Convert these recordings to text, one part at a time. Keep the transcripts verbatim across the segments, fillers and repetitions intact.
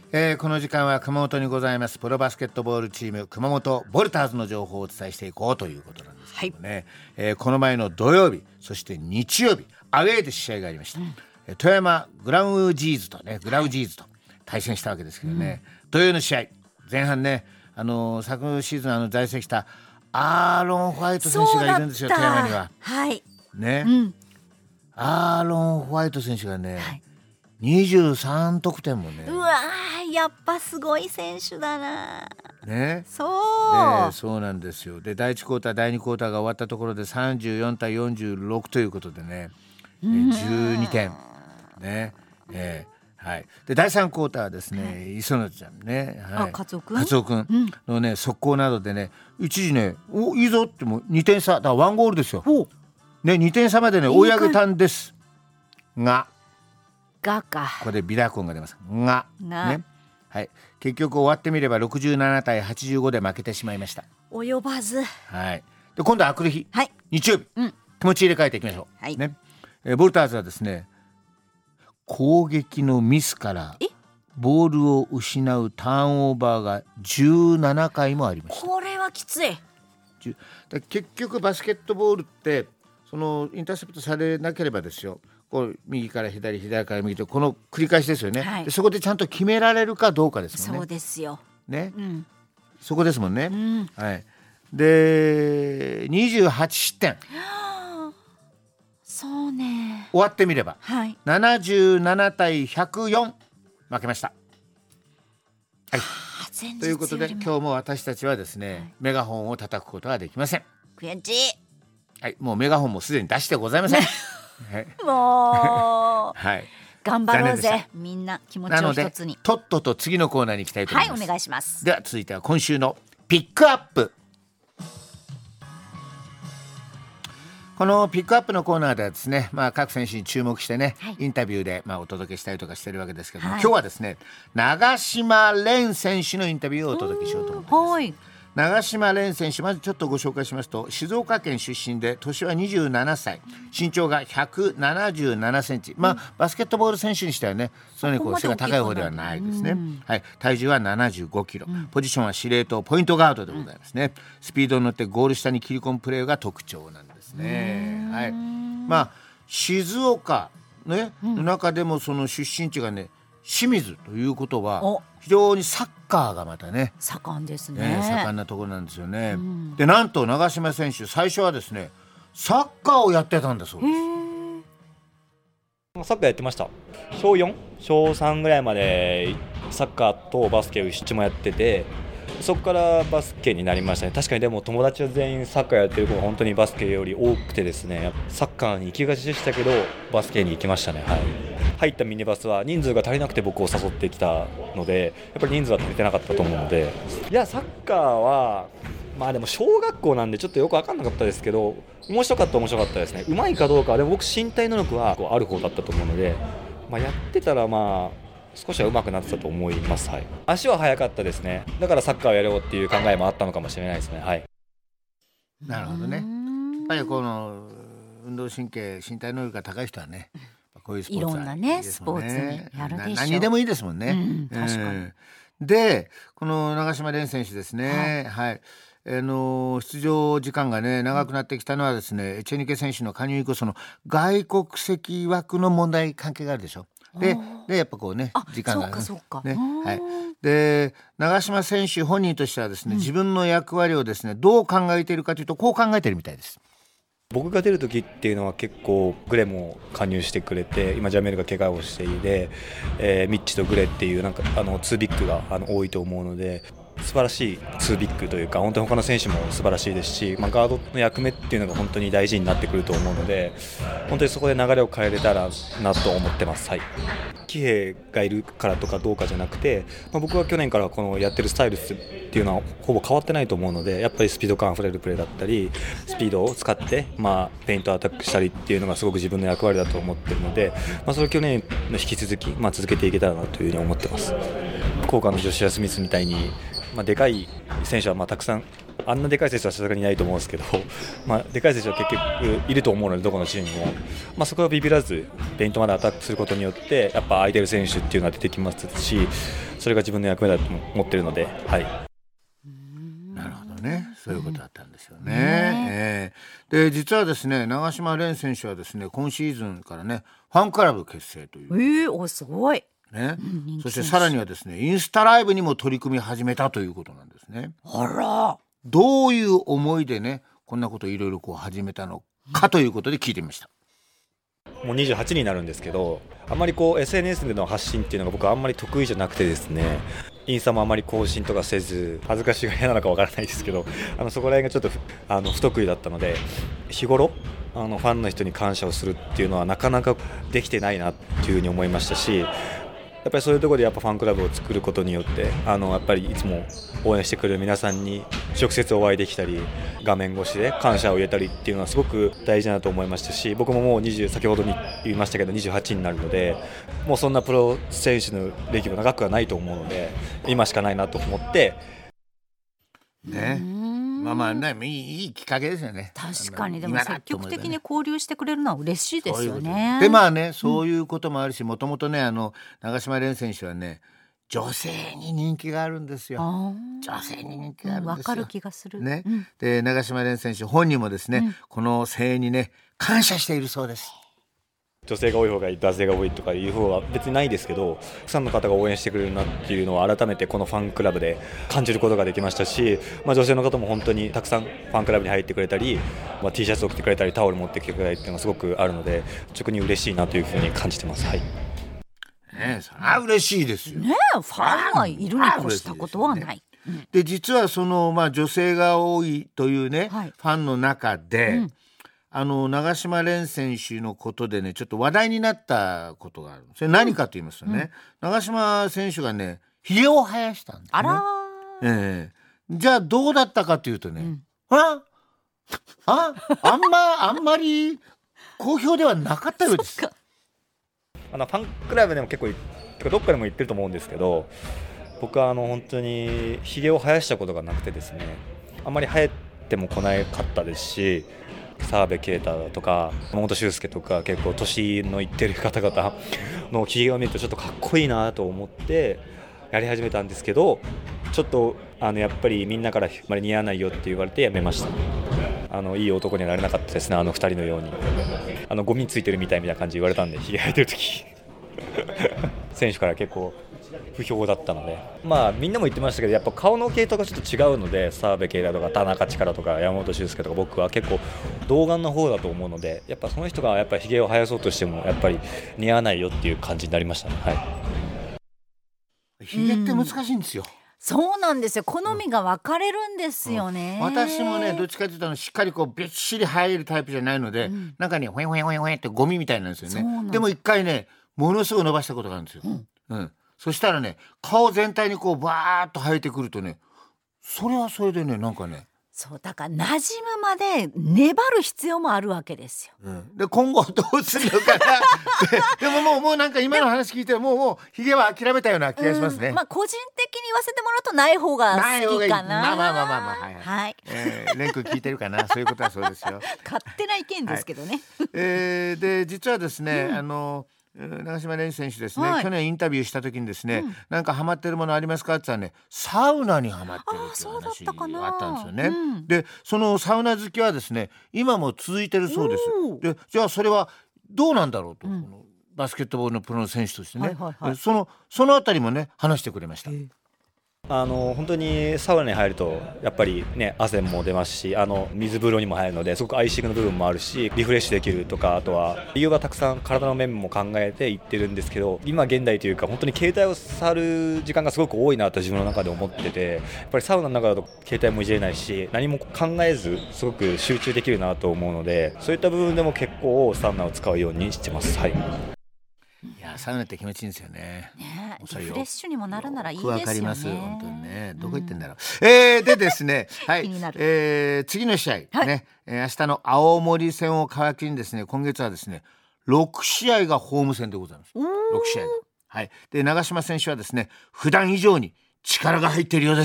えー、この時間は熊本にございますプロバスケットボールチーム熊本ボルターズの情報をお伝えしていこうということなんですけどね、はい、えー、この前の土曜日そして日曜日アウェーで試合がありました、うん、富山グラウジーズとねグラウジーズと対戦したわけですけどね、うん、土曜の試合前半ね、あのー、昨シーズンあの在籍したアーロン・ホワイト選手がいるんですよ富山には、 はいね、 うん、 アーロン・ホワイト選手がね、はい、にじゅうさんとくてんもね、 うわやっぱすごい選手だな、 ね、 そうでそうなんですよ。でだいいちクォーターだいにクォーターが終わったところでさんじゅうよんたいよんじゅうろくということでね、じゅうにてんね、えーはい、でだいさんクォーターですね、はい、磯野ちゃんね、はい、 あカツオくんカツオくんのね、うん、速攻などでね一時ねおいいぞってもうにてんさだからワンゴールですよ、ね、にてんさまでね追い上げたんですががかここでビラコンが出ますが、ね、はい、結局終わってみればろくじゅうななたいはちじゅうごで負けてしまいました。 及ばず、 はい、で今度はあくる日、 はい、 日曜日、うん、気持ち入れ替えていきましょう、 はい、 ね、えー、ボルターズはですね攻撃のミスからボールを失うターンオーバーがじゅうななかいもありました。 これはきつい。 だ結局バスケットボールってそのインターセプトされなければですよ、こう右から左左から右とこの繰り返しですよね、はい、でそこでちゃんと決められるかどうかですもんね。 そうですよ、 ね、 うん、 そこですもんね、 うん、 はい、でにじゅうはちしってんそうね終わってみれば、 はい、 ななじゅうななたいひゃくよん負けました、はい、ということで今日も私たちはですね、はい、メガホンを叩くことができません。 悔しい、 はい、もうメガホンもすでに出してございません、はい、 もう、 はい、 頑張ろうぜみんな気持ちを一つに。 なのでとっとと次のコーナーに行きたいと思います。 はい、お願いします。 では続いては今週のピックアップ。このピックアップのコーナーではですね、まあ、各選手に注目してね、はい、インタビューでまあお届けしたりとかしてるわけですけども、はい、今日はですね長島蓮選手のインタビューをお届けしようと思います。はい、長島蓮選手、まずちょっとご紹介しますと静岡県出身で年はにじゅうななさい、身長がひゃくななじゅうななセンチ、まあ、バスケットボール選手にしてはねそれにこう背が高い方ではないですね、はい、体重はななじゅうごキロ、うん、ポジションは司令塔ポイントガードでございますね、うん、スピードに乗ってゴール下に切り込むプレーが特徴なんですね、はい、まあ静岡、ね、うん、の中でもその出身地がね清水ということは非常にサッカーがまたね盛んですね、 ね、盛んなところなんですよね、うん、でなんと長島選手最初はですねサッカーをやってたんだそうです。 サッカーやってました。しょうよん、しょうさんぐらいまでサッカーとバスケを一緒もやってて、そこからバスケになりましたね。確かにでも友達は全員サッカーやってる子が本当にバスケより多くてですね、サッカーに行きがちでしたけどバスケに行きましたね、はい、入ったミニバスは人数が足りなくて僕を誘ってきたのでやっぱり人数は足りてなかったと思うので、いやサッカーはまあでも小学校なんでちょっとよく分かんなかったですけど面白かった面白かったですね。うまいかどうかはでも僕身体能力はある方だったと思うので、まあ、やってたらまあ少しは上手くなってたと思います、はい、足は速かったですね。だからサッカーをやろうっていう考えもあったのかもしれないですね、はい、 なるほどね。やっぱりこの運動神経身体能力が高い人はねこういうスポーツはいいですもんね。 いろんなねスポーツにやるでしょう。 何でもいいですもんね、 うん、確かに、 うん、でこの長島蓮選手ですね、はい、はい、あの出場時間がね長くなってきたのはですね、エチェニケ選手の加入以降その外国籍枠の問題関係があるでしょ。で, でやっぱこうね時間が ね, そうかそうか、 ね、はい、で長島選手本人としてはですね、うん、自分の役割をですねどう考えているかというとこう考えているみたいです。 僕が出る時っていうのは結構グレも加入してくれて、今ジャメルが怪我をしていて、えー、ミッチとグレっていうなんかあのツービッグがあの多いと思うので素晴らしいツービッグというか本当に他の選手も素晴らしいですし、まあ、ガードの役目っていうのが本当に大事になってくると思うので本当にそこで流れを変えれたらなと思ってます、はい、騎兵がいるからとかどうかじゃなくて、まあ、僕は去年からこのやってるスタイルっていうのはほぼ変わってないと思うのでやっぱりスピード感あふれるプレーだったりスピードを使って、まあ、ペイントアタックしたりっていうのがすごく自分の役割だと思ってるので、まあ、それを去年の引き続き、まあ、続けていけたらなというふうに思ってます。福岡のジョシュア・スミスみたいにまあ、でかい選手はまあたくさんあんなでかい選手はさすがにいないと思うんですけど、まあ、でかい選手は結局いると思うのでどこのチームも、まあ、そこはビビらずペイントまでアタックすることによってやっぱ空いてる選手っていうのが出てきますし、そそれが自分の役目だと思っているので、はい。 なるほどね、そういうことだったんですよね。ねえー、で実はですね、長島蓮選手はですね、今シーズンからねファンクラブ結成という、 えー、おすごい、 ね、うん、そしてさらにはですねインスタライブにも取り組み始めたということなんですね。 あら、 どういう思いでねこんなことをいろいろこう始めたのかということで聞いてみました。 もうにじゅうはちになるんですけど、あんまりこう エスエヌエス での発信っていうのが僕はあんまり得意じゃなくてですね、インスタもあまり更新とかせず、恥ずかしいが嫌なのかわからないですけど、あのそこら辺がちょっとあの不得意だったので、日頃あのファンの人に感謝をするっていうのはなかなかできてないなっていうふうに思いましたし、やっぱりそういうところでやっぱファンクラブを作ることによってあのやっぱりいつも応援してくれる皆さんに直接お会いできたり、画面越しで感謝を言えたりっていうのはすごく大事だなと思いましたし、僕ももうにじゅう先ほどに言いましたけどにじゅうはちになるので、もうそんなプロ選手の歴も長くはないと思うので、今しかないなと思ってね。まあまあね、いい、いいきっかけですよね。 確かに。でも積極的に交流してくれるのは嬉しいですよね。 でまあね、そういうこともあるし、もともとねあの長島蓮選手はね女性に人気があるんですよ。女性に人気があるんですよ。 わかる気がする。 ね、うん、で長島蓮選手本人もですね、うん、この声援にね感謝しているそうです。 女性が多い方がいい、男性が多いとかいう方は別にないですけど、たくさんの方が応援してくれるなっていうのを改めてこのファンクラブで感じることができましたし、まあ、女性の方も本当にたくさんファンクラブに入ってくれたり、まあ、T シャツを着てくれたりタオル持ってきてくれたりっていうのがすごくあるので、直に嬉しいなというふうに感じてます。はい。 ねえ、それは嬉しいですよ。 ねえ、ファンがいるに越したことはない。 で実はその、まあ、女性が多いというね、はい、ファンの中で、うん、あの長島蓮選手のことでねちょっと話題になったことがある。それ何かと言いますとね、うん、長島選手がねひげを生やしたんですね。 あら、 えー、じゃあどうだったかというとね、うん、あああんまあんまり好評ではなかったようです。 あのファンクラブでも結構どっかでも言ってると思うんですけど、僕はあの本当にひげを生やしたことがなくてですね、あんまり生えても来なかったですし、澤部啓太とか山本修介とか結構年のいってる方々のひげを見るとちょっとかっこいいなと思ってやり始めたんですけど、ちょっとあのやっぱりみんなからあまり似合わないよって言われてやめました。あのいい男にはなれなかったですね。あのふたりのようにあのゴミついてるみたいみたいな感じで言われたんで、ひげ生えてる時選手から結構不評だったので、まあみんなも言ってましたけど、やっぱ顔の系統がちょっと違うので、澤部啓太とか田中力とか山本修介とか僕は結構童顔の方だと思うので、やっぱその人がやっぱりひげを生やそうとしてもやっぱり似合わないよっていう感じになりましたね。はい。 ひげって難しいんですよ。 そうなんですよ。好みが分かれるんですよね。 うんうん、私もねどっちかというとしっかりこうびっしり生えるタイプじゃないので、うん、なんかねほえほえほえほえってゴミみたいなんですよね。でも一回ねものすごい伸ばしたことがあるんですよ。うんうん、そしたらね顔全体にこうバーッと生えてくるとね、それはそれでねなんかね、 そうだから馴染むまで粘る必要もあるわけですよ。 うん、で今後どうするのかなで, でももうもうなんか今の話聞いてもうもうひげは諦めたような気がしますね。 まあ個人的に言わせてもらうとない方が好きかな。 まあまあまあまあまあはい、 はい、 えー、レン君聞いてるかなそういうことはそうですよ。 勝手な意見ですけどね。 はい、えー、で実はですね、うん、あの長島蓮選手ですね、はい、去年インタビューした時にですね、うん、なんかハマってるものありますかって言ったらね、サウナにハマってるっていう話があったんですよね。うん、でそのサウナ好きはですね今も続いてるそうです。でじゃあそれはどうなんだろうと、うん、このバスケットボールのプロの選手としてね、はいはいはい、そのそのあたりもね話してくれました。 あの本当にサウナに入るとやっぱりね汗も出ますし、あの水風呂にも入るのですごくアイシングの部分もあるしリフレッシュできるとか、あとは理由はたくさん体の面も考えて言ってるんですけど、今現代というか本当に携帯を触る時間がすごく多いなと自分の中で思ってて、やっぱりサウナの中だと携帯もいじれないし何も考えずすごく集中できるなと思うので、そういった部分でも結構サウナを使うようにしてます。はい。 いやサウナって気持ちいいんですよね。 ね、リフレッシュにもなるならいいですよね。 わかります本当にね。どこ行ってんだろう。うん、えー、でですね、はい、えー、次の試合、はい、ね、えー、明日の青森戦を皮切りにですね、今月はですねろくしあいがホーム戦でございます。ろくしあい、はい、で長島選手はですね普段以上に力が入っているようです。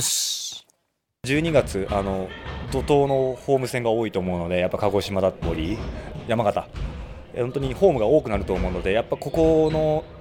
じゅうにがつあの怒涛のホーム戦が多いと思うので、やっぱ鹿児島だったり山形本当にホームが多くなると思うので、やっぱここの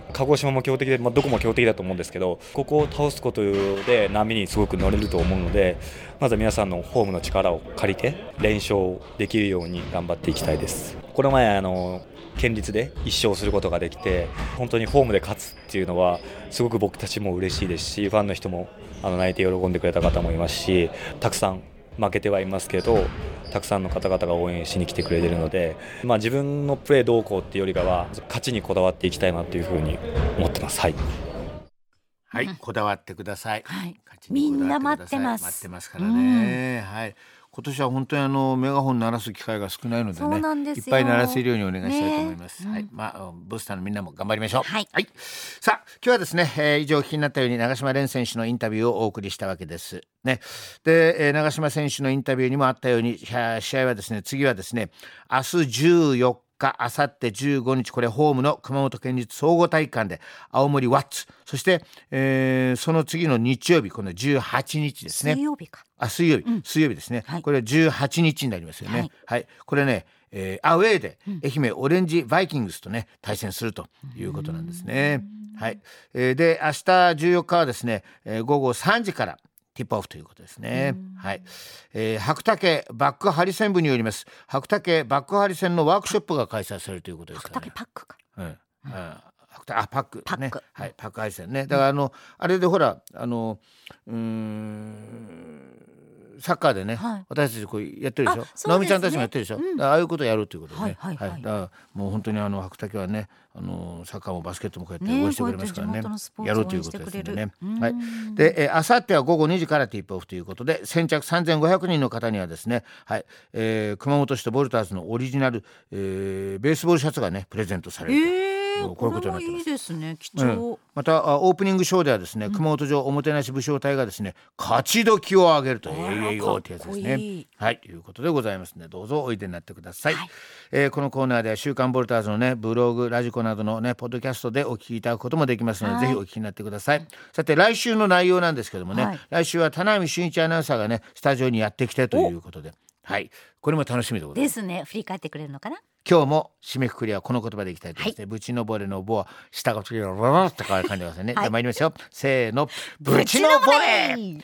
鹿児島も強敵で、まあ、どこも強敵だと思うんですけど、ここを倒すことで波にすごく乗れると思うので、まずは皆さんのホームの力を借りて連勝できるように頑張っていきたいです。この前あの県立でいっ勝することができて、本当にホームで勝つっていうのはすごく僕たちも嬉しいですし、ファンの人もあの泣いて喜んでくれた方もいますし、たくさん負けてはいますけどたくさんの方々が応援しに来てくれているので、まあ、自分のプレーどうこうっていうよりかは勝ちにこだわっていきたいなというふうに思ってます。はい、 はい、こだわってください、 はい、 勝ちにこだわってください。 みんな待ってます待ってますからね、はい、今年は本当にあのメガホン鳴らす機会が少ないのでそうね、 なんですよいっぱい鳴らせるようにお願いしたいと思います、 ね、 はい、まあ、ブースターのみんなも頑張りましょう。 はい、 はい、さあ今日はですね、えー、以上お聞きになったように長嶋蓮選手のインタビューをお送りしたわけですね。で、えー、長嶋選手のインタビューにもあったように、試合はですね、次はですね、明日じゅうよっか、あさってじゅうごにち、これホームの熊本県立総合体育館で青森ワッツ、そして、えー、その次の日曜日、このじゅうはちにちですね。 水曜日か。 あ、水曜日、うん、水曜日ですね、はい、これはじゅうはちにちになりますよね。はい、はい、これね、えー、アウェーで愛媛オレンジバイキングスとね対戦するということなんですね。はい、えー、で明日じゅうよっかはですね、えー、ごごさんじからティップオフということですね。はい、えー、白竹バックハリセン部によります白竹バックハリセンのワークショップが開催されるということですからね。 白竹パックか、 うん、うん、あパックパック、 ね、はい、パックハリセンね。だからあの、うん、あれでほらあのうーんサッカーでね、はい、私たちこうやってるでしょ、ね、直美ちゃんたちもやってるでしょ、うん、ああいうことをやるということでね、はいはいはい、だからもう本当にあの白竹はね、あのサッカーもバスケットもこうやって応援してくれますからね、やろうということですよね。はい、であさってはごごにじからティップオフということで、先着さんぜんごひゃくにんの方にはですね、はい、えー、熊本市とボルターズのオリジナル、えー、ベースボールシャツがねプレゼントされると、えーこういうことになってます。これもいいですね、貴重、うん、 またオープニングショーではですね、うん、熊本城おもてなし武将隊がですね勝ち時を上げるというよってやつですね。いい、はい、ということでございますので、どうぞおいでになってください。はい、えー、このコーナーでは週刊ボルターズのねブログラジコなどのねポッドキャストでお聞きいただくこともできますので、はい、ぜひお聞きになってください。さて来週の内容なんですけどもね、はい、来週は田波俊一アナウンサーがねスタジオにやってきてということで、はい、これも楽しみでございます。 ですね。振り返ってくれるのかな。 今日も締めくくりはこの言葉でいきたいと思います、はい、ブチのぼれのぼは下がつけるのボロッと変わる感じでますね。はい、じゃあ参りましょう。せーの、ブチのぼれ。